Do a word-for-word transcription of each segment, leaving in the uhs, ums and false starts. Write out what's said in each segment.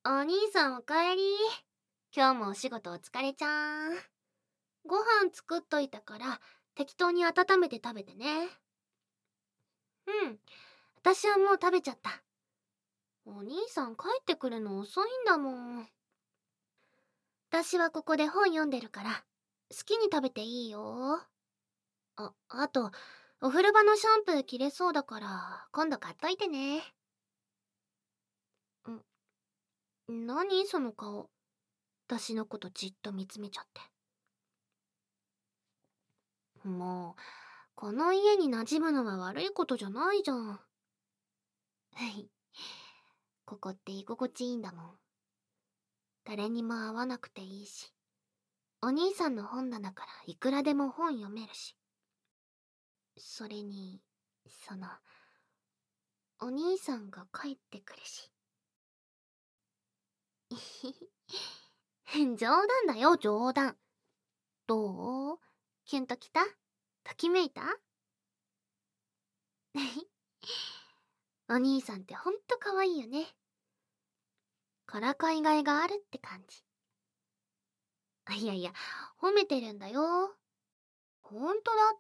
お兄さんおかえり。今日もお仕事お疲れちゃん。ご飯作っといたから適当に温めて食べてね。うん、私はもう食べちゃった。お兄さん帰ってくるの遅いんだもん。私はここで本読んでるから好きに食べていいよ。あ、あとお風呂場のシャンプー切れそうだから今度買っといてね。ん、何その顔。私のことじっと見つめちゃって。もうこの家に馴染むのは悪いことじゃないじゃん。はい。ここって居心地いいんだもん。誰にも会わなくていいし、お兄さんの本棚からいくらでも本読めるし。それに、その、お兄さんが帰ってくるし。冗談だよ、冗談。どう？キュンときた？ときめいた？お兄さんってほんと可愛いよね。からかいがいがあるって感じ。いやいや、褒めてるんだよ。ほんとだって。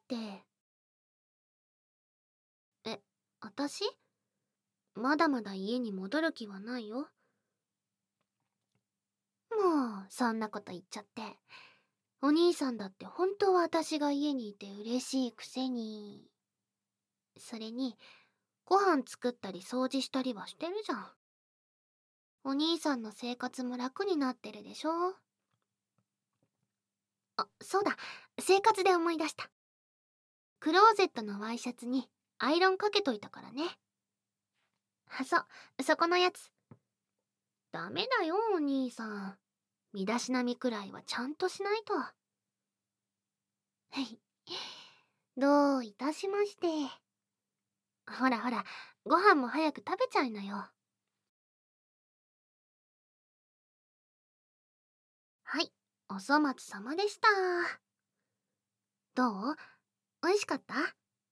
え、あたし？まだまだ家に戻る気はないよ。もう、そんなこと言っちゃって。お兄さんだって本当は私が家にいて嬉しいくせに。それに、ご飯作ったり掃除したりはしてるじゃん。お兄さんの生活も楽になってるでしょ。あ、そうだ。生活で思い出した。クローゼットのワイシャツにアイロンかけといたからね。あ、そう、そこのやつ。ダメだよ、お兄さん。身だしなみくらいはちゃんとしないと。はい。どういたしまして。ほらほら、ご飯も早く食べちゃいなよ。はい、お粗末様でした。どう？美味しかった？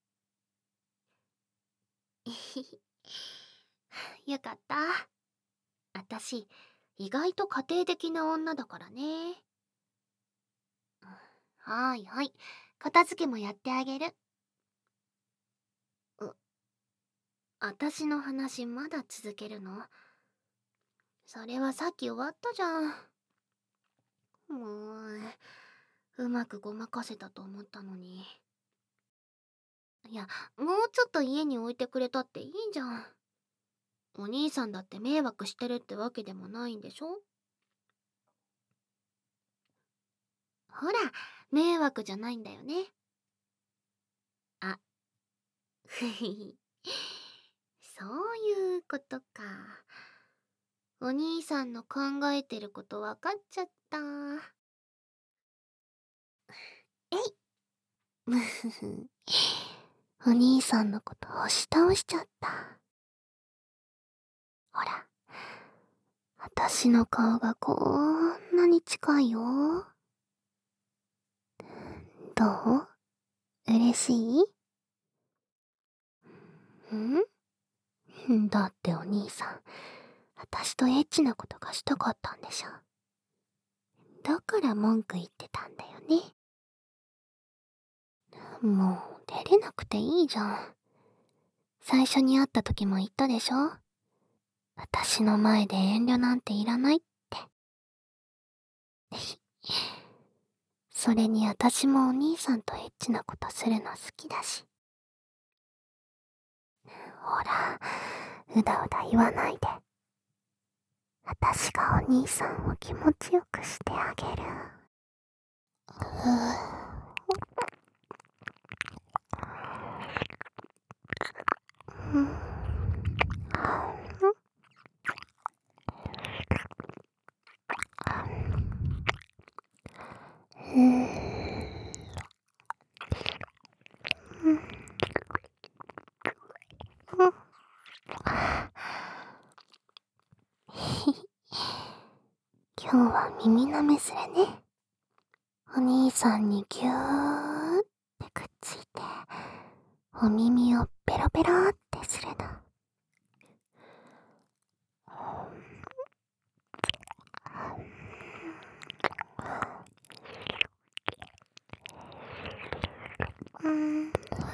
よかった。あたし、意外と家庭的な女だからね。はーいはい。片付けもやってあげる。う、あたしの話まだ続けるの？それはさっき終わったじゃん。もう、うまくごまかせたと思ったのに。いや、もうちょっと家に置いてくれたっていいじゃん。お兄さんだって迷惑してるってわけでもないんでしょ？ほら、迷惑じゃないんだよね。あ、ふひ。そういうことか。お兄さんの考えてること分かっちゃった。えい。むふふ。お兄さんのこと押し倒しちゃった。ほら、私の顔がこんなに近いよ。どう？嬉しい？んだってお兄さん、私とエッチなことがしたかったんでしょ。だから文句言ってたんだよね。もう出れなくていいじゃん。最初に会った時も言ったでしょ。私の前で遠慮なんていらないって。それに私もお兄さんとエッチなことするの好きだし。ほら、うだうだ言わないで。私がお兄さんを気持ちよくしてあげる。ふぅ。今日は耳なめするね。お兄さんにぎゅーってくっついて、お耳をペロペロってするの。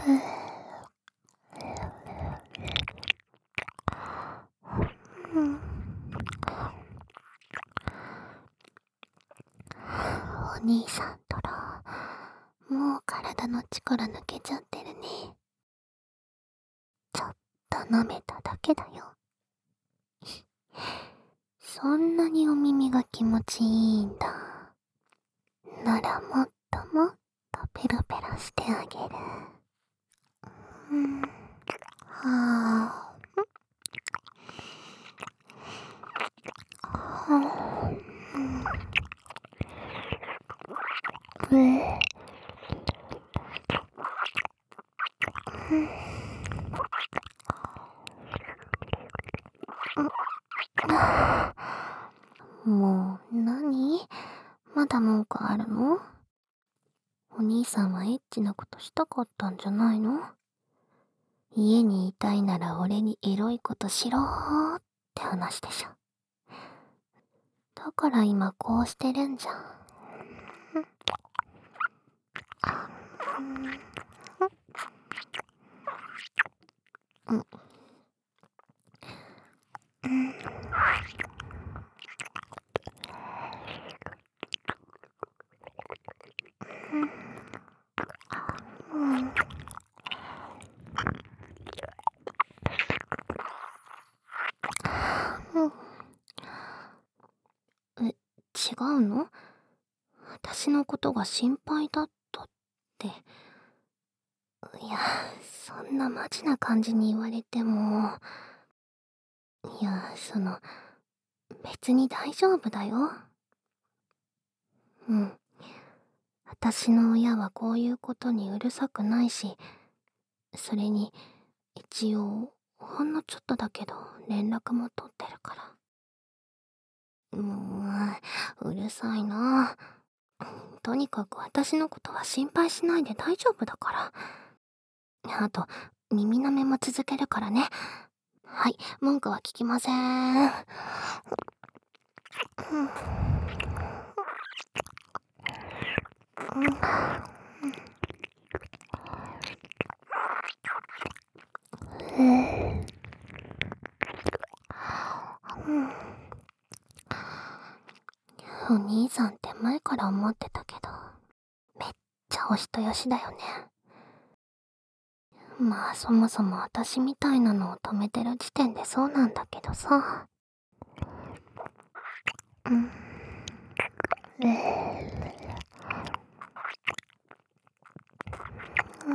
うん、お兄さんとら、もう体の力抜けちゃってるね。ちょっと舐めただけだよ。そんなにお耳が気持ちいいんだ。ならもっともっとペロペロしてあげる。うん、はあ、はあ、うん、うん、もう何？まだ文句あるの？お兄さんはエッチなことしたかったんじゃないの？家にいたいなら俺にエロいことしろーって話でしょ。だから今こうしてるんじゃん。うん、うん、うん、うん。え、違うの？私のことが心配だったって。いや、そんなマジな感じに言われても。いや、その、別に大丈夫だよ。うん。私の親はこういうことにうるさくないし、それに、一応、ほんのちょっとだけど連絡も取ってるから。もう、うるさいな。とにかく私のことは心配しないで大丈夫だから。あと、耳舐めも続けるからね。はい、文句は聞きません。お兄さんって前から思ってたけど、めっちゃお人よしだよね。まあそもそも私みたいなのを止めてる時点でそうなんだけどさ。うん。うん。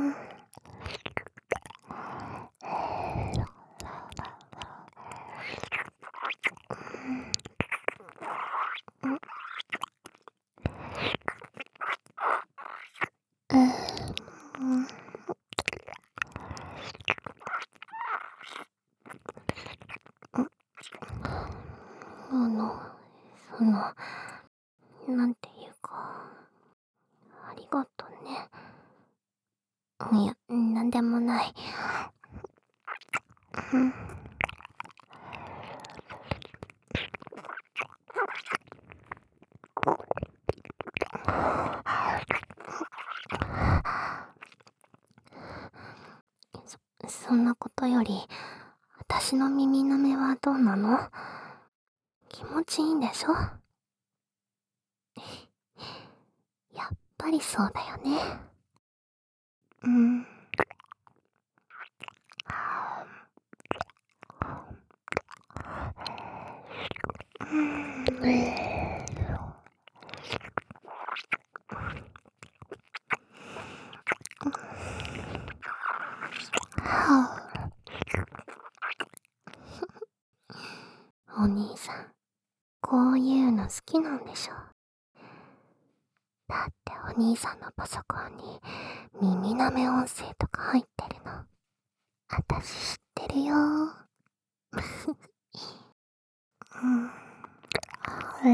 うん。あの、その、なんていうか、ありがとね。いや、なんでもない。うん。そ、そんなことより、私の耳舐めはどうなの？気持ちいいんでしょ？やっぱりそうだよね。うん。うん。はあ、お兄さん、こういうの好きなんでしょ？だってお兄さんのパソコンに耳舐め音声とか入ってるの。あたし知ってるよ。うん。うん。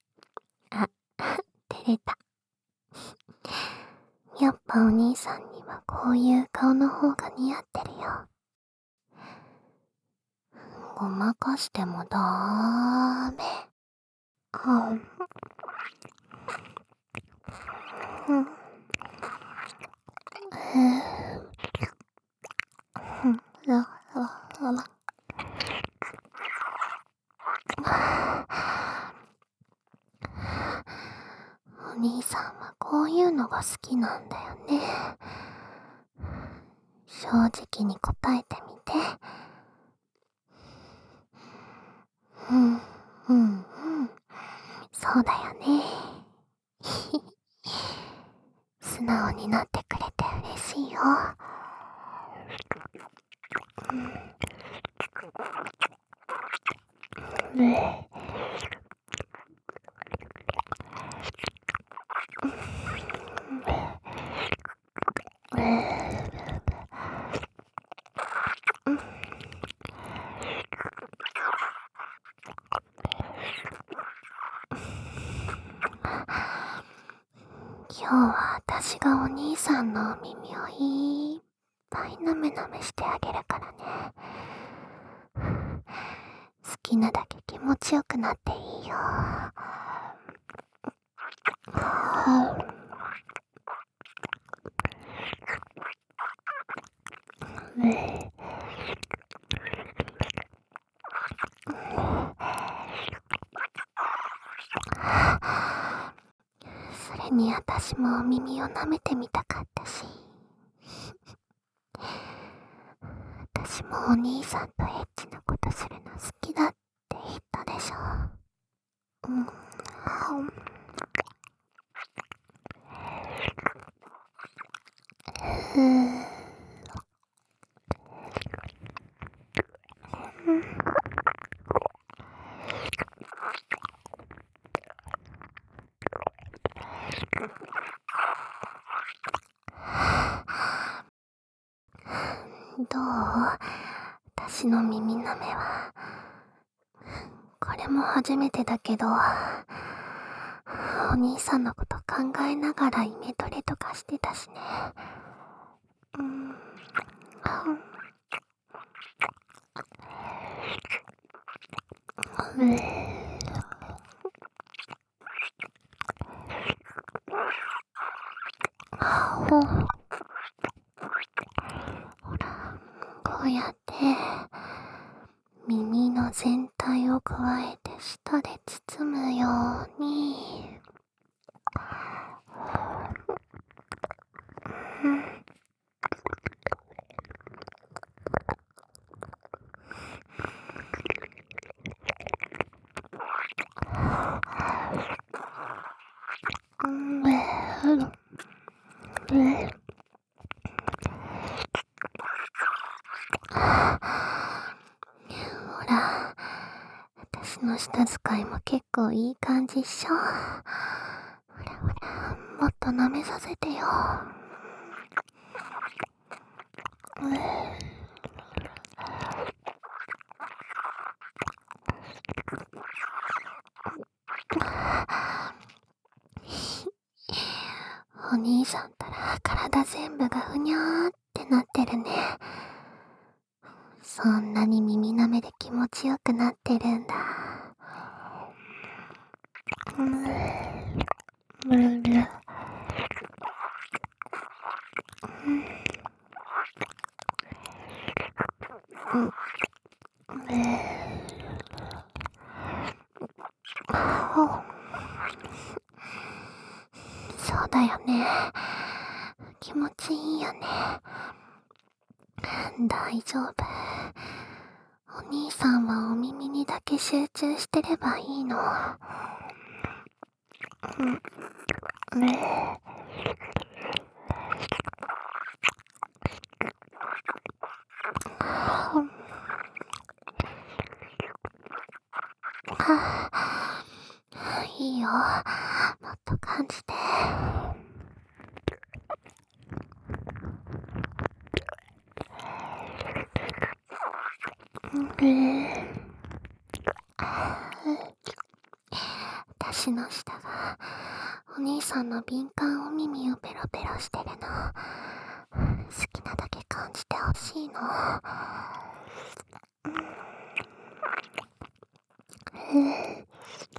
あ、照れた。やっぱお兄さんにははこういう顔の方が似合ってるよ。ごまかしてもだーめ。あん。うん。へぇ。うん。ら、ら、ら、ら。お兄さんはこういうのが好きなんだよね。正直に答えてみて。うん、うん、うん。そうだよね。素直になってくれて嬉しいよ。うん。ねえ。今日は私がお兄さんのお耳をいっぱいなめなめしてあげるからね。好きなだけ気持ちよくなっていいよ。ねえ。それに私もお耳を舐めてみたかったし。私もお兄さんとエッチなことするの好きだって言ったでしょ。うん。うん。どう？私の耳舐めは。これも初めてだけど、お兄さんのこと考えながらイメトレとかしてたしね。うん。うん。ほら、こうやって耳の全体を加えて舌で包むように。うん。うん。うん。ほら、私の舌使いも結構いい感じっしょ。ほらほら、もっと舐めさせてよ。うん。お兄さんたら体全部がふにゃーってなってるね。そんなに耳舐めで気持ちよくなってるんだ。うん。うん。うん。そうだよね。気持ちいいよね。大丈夫。お兄さんはお耳にだけ集中してればいいの。うん。ねえ。いいよ。もっと感じて。うん。私の舌がお兄さんの敏感お耳をペロペロしてるの。 好きなだけ感じてほしいの。うん。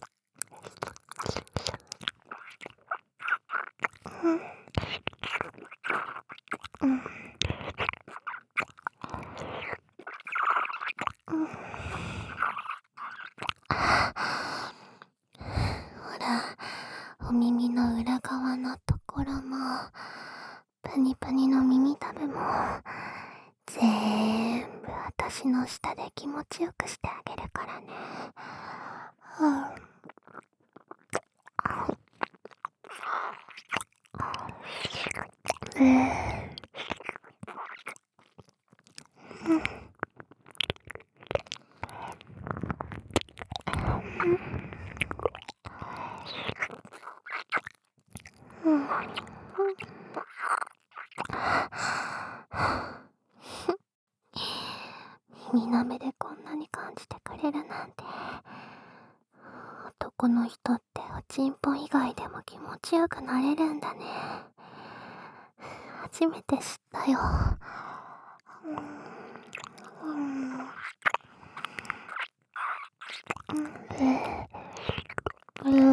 うん。ほら、お耳の裏側のところも、プニプニの耳たぶも、ぜーんぶ私の舌で気持ちよくしてあげるからね。うん。うん。耳の目でこんなに感じてくれるなんて。男の人っておちんぽ以外でも気持ちよくなれるんだね。初めて知ったよ。うん。うん。うん。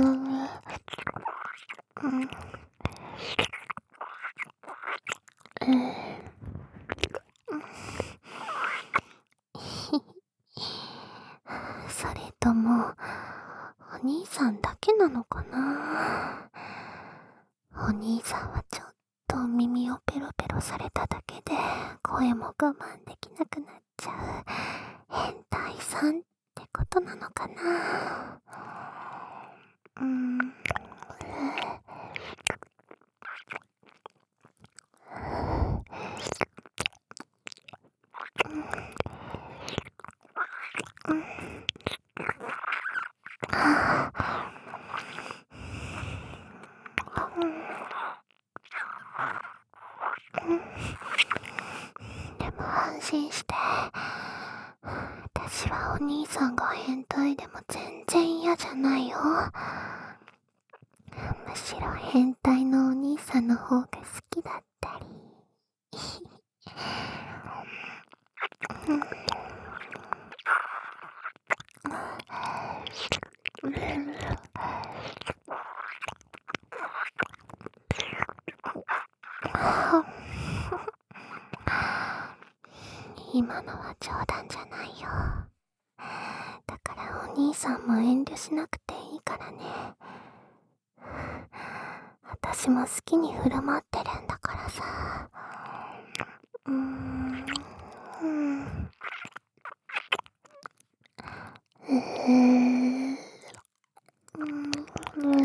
うん。それとも、お兄さんだけなのかな。お兄さんはちょっと耳をペロペロされただけで声も我慢できなくなっちゃう変態さんってことなのかな。うーん。でも安心して。私はお兄さんが変態でも全然嫌じゃないよ。むしろ変態のお兄さんの方が好きだったり。今のは冗談じゃないよ。だからお兄さんも遠慮しなくていいからね。私も好きに振る舞ってるんだからさ。うーん。うん。うーん。うん。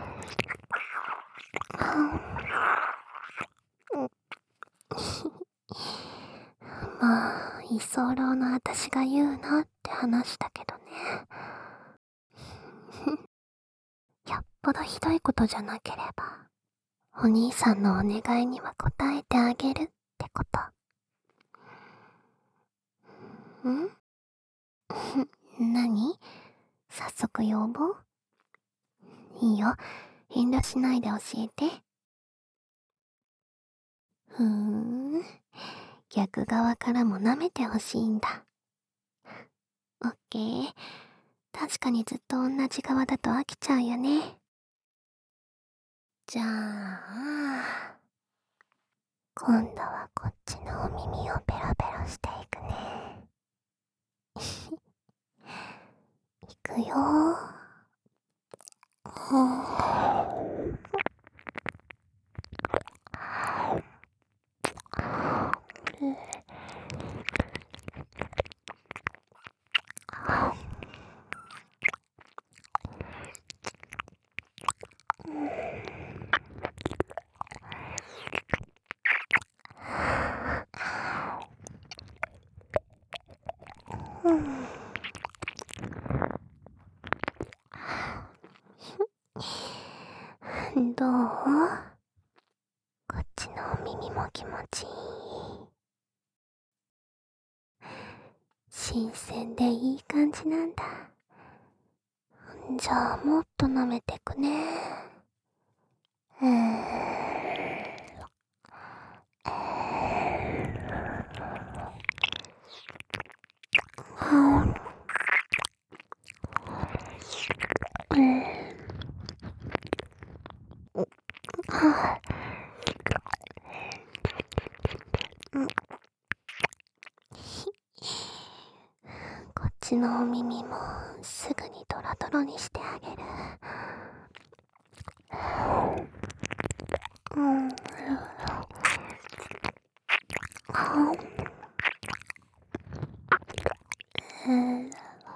まあ、居候の私が言うなって話だけどね。よっぽどひどいことじゃなければ、お兄さんのお願いには応えてあげるってこと。ん何？早速要望？いいよ。遠慮しないで教えて。ふーん。逆側からも舐めてほしいんだ。オッケー。確かにずっと同じ側だと飽きちゃうよね。じゃあ、今度はこっちのお耳をペロペロしていくね。いくよー。うん。どう？こっちのお耳も気持ちいい。新鮮でいい感じなんだ。じゃあもっと舐めてくね。うーん。 こっちのお耳もすぐにドロドロにしてあげる。うん。うん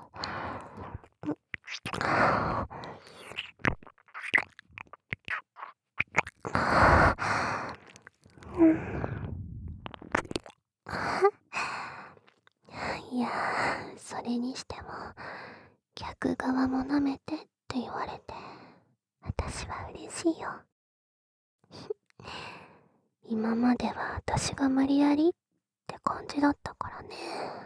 いやー、それにしても逆側も舐めてって言われて私は嬉しいよ。今までは私が無理やりって感じだったからね。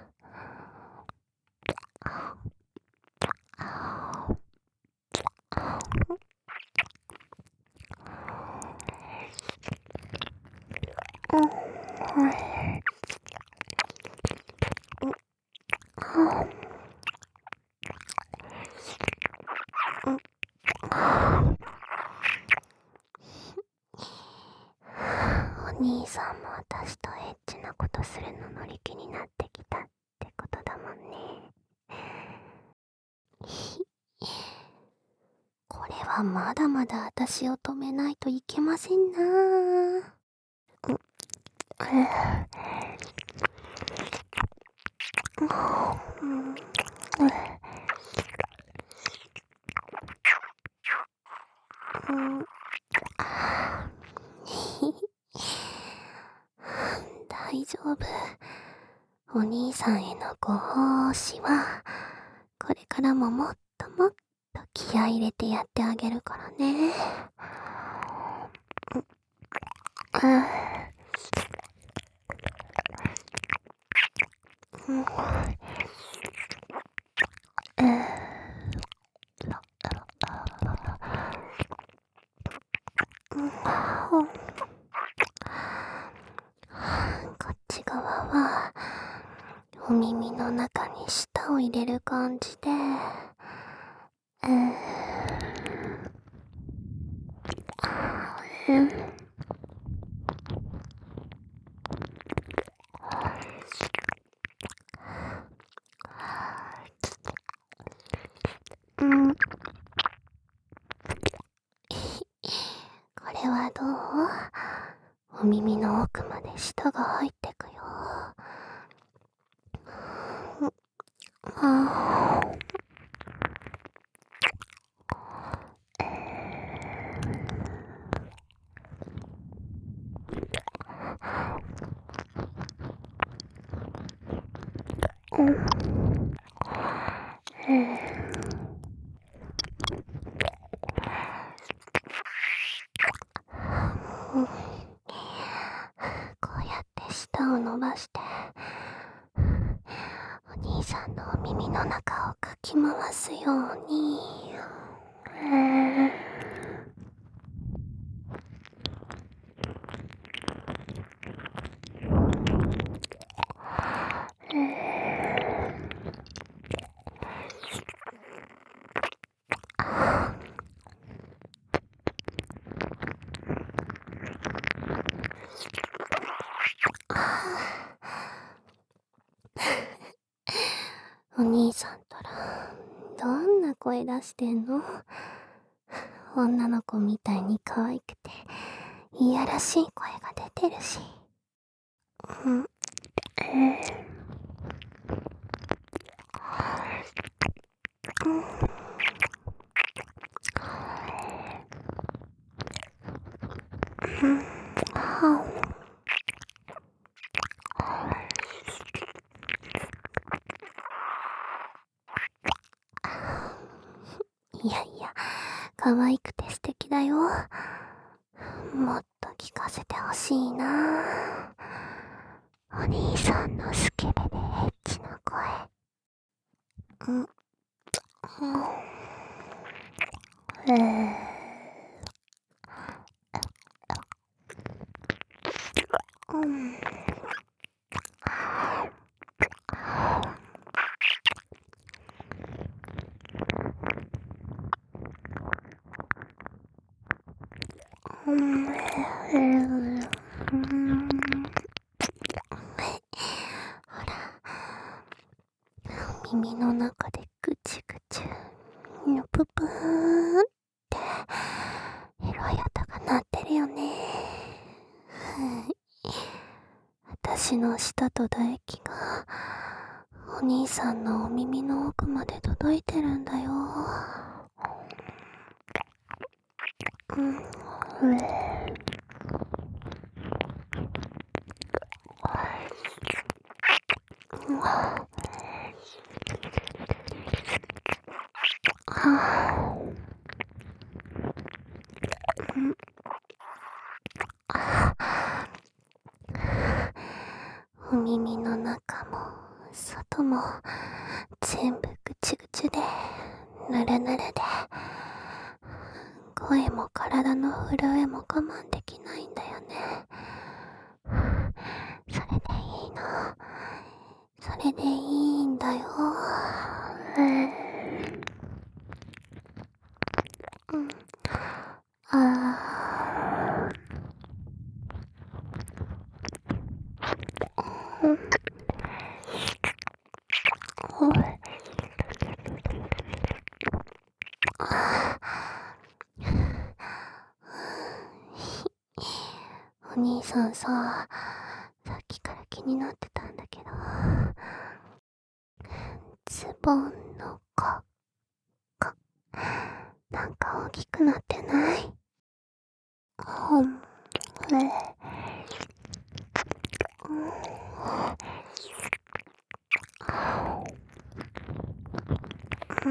お兄さんも私とエッチなことするの乗り気になってきたってことだもんね。これはまだまだ私を止めないといけませんなぁ。うんうん大丈夫。お兄さんへのご奉仕はこれからももっともっと気合い入れてやってあげるからね。うんうんこっち側はお耳の中に舌を入れる感じで、うんうんうんこれはどう？お耳の奥まで舌が入ってくよ。あーこうやって舌を伸ばしてお兄さんのお耳の中をかき回すように、お兄さんたらどんな声出してんの？女の子みたいに可愛くていやらしい声が出てるし。うんいやいや、可愛くて素敵だよ。もっと聞かせてほしいな。お兄さんのスケベでエッチな声。うん。うん。うん。 耳の中でぐちぐち、ぷぷーんってエロい音が鳴ってるよね。私の舌と唾液がお兄さんのお耳の奥まで届いてるんだよ。うん、うえお耳の中も外も全部ぐちぐちでぬるぬるで、声も体の震えも我慢できないんだよね。それでいいの。それでいいんだよ。うん、あー、うん、おい、お兄さんさ、さっきから気になってたんだけど、ズボンの子がなんか大きくなってない？ほん、え、うん、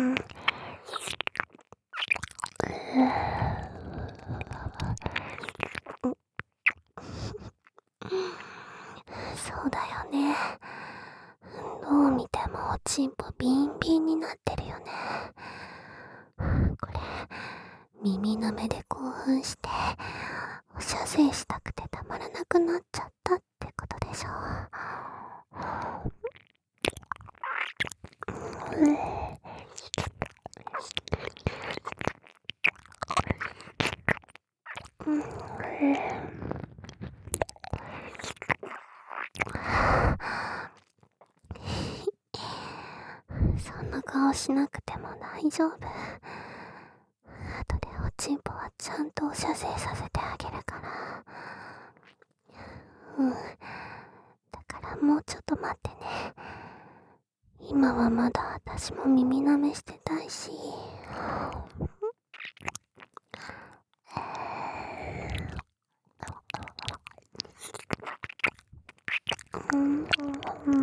そうだよね。どう見てもおちんぽビンビンになってるよね。これ、耳の目で興奮しておしゃせいしたくてたまらなくなっちゃったってことでしょ。うん、うん、そんな顔しなくても大丈夫。後でおちんぽはちゃんとおしゃせいさせてあげるから。うん。だからもうちょっと待ってね。今はまだ私も耳舐めしてたいし。うん、うん、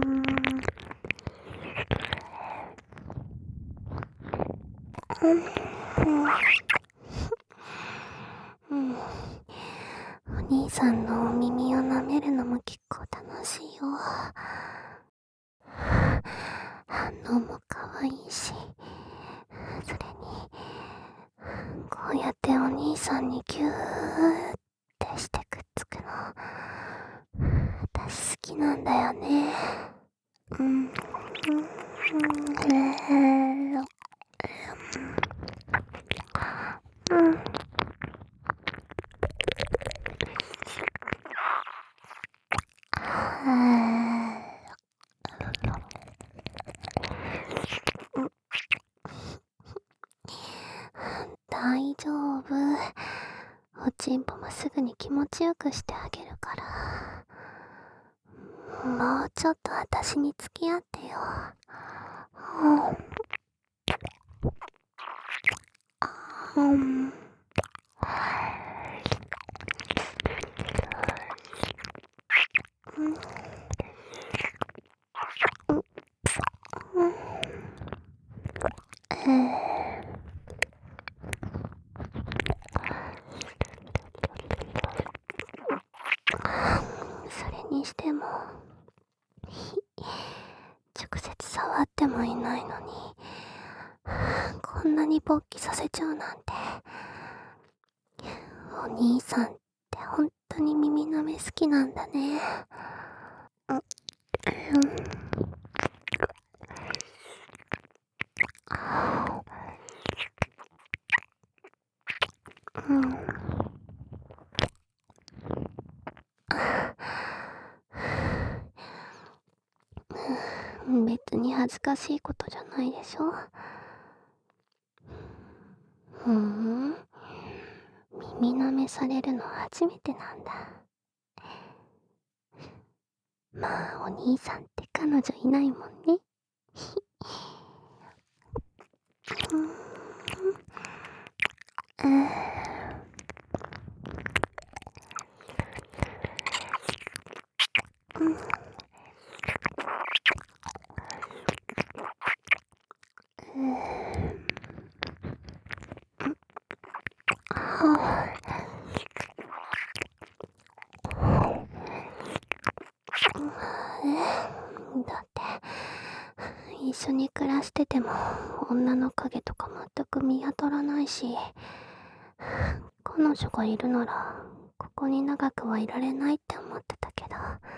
うん、うん。お兄さんのお耳を舐めるのも結構楽しいよ。反応も可愛いし、それにこうやってお兄さんにギューってしてくっつくの私好きなんだよね。うん、うん、えー、うん、大丈夫。おちんぽもすぐに気持ちよくしてあげるから。もうちょっと私に付き合ってよ。うん、うん、うん、えーそれにしても直接触ってもいないのにこんなに勃起させちゃうなんて。お兄さんって本当に耳舐め好きなんだね。うん、うん、うん、別に恥ずかしいことじゃないでしょ。ふーん、耳舐めされるの初めてなんだ。まあお兄さんって彼女いないもんね。うん、だって一緒に暮らしてても女の影とか全く見当たらないし、彼女がいるならここに長くはいられないって思ってたけど、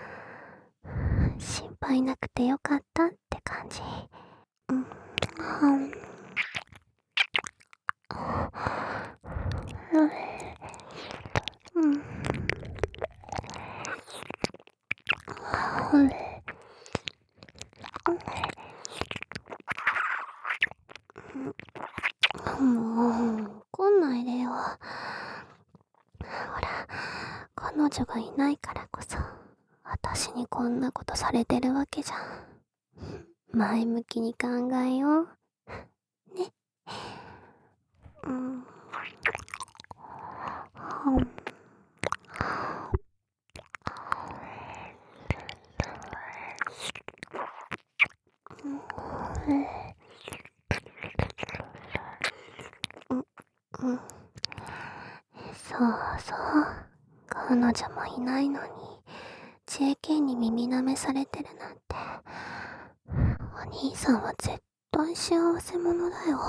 心配なくてよかったって感じ。うん、うん、うん、もう怒んないでよ。ほら、彼女がいないからこそ私にこんなことされてるわけじゃん。前向きに考えようね。うん、うん、そうそう、彼女もいないのに ジェーケー に耳舐めされてるなんて、お兄さんは絶対幸せ者だよ。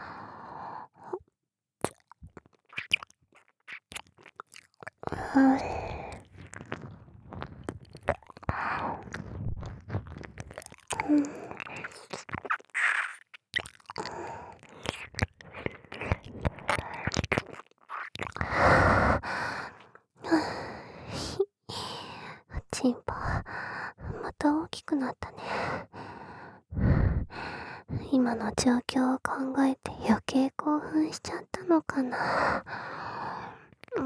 うん、チンポまた大きくなったね。今の状況を考えて余計興奮しちゃったのかな。うん、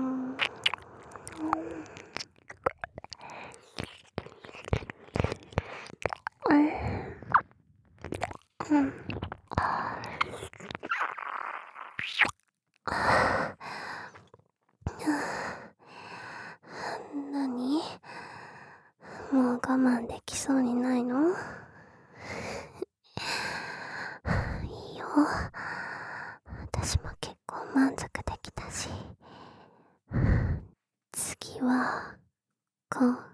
うん、なに？もう我慢できそうにないの？いいよ。私も結構満足できたし。次は、こう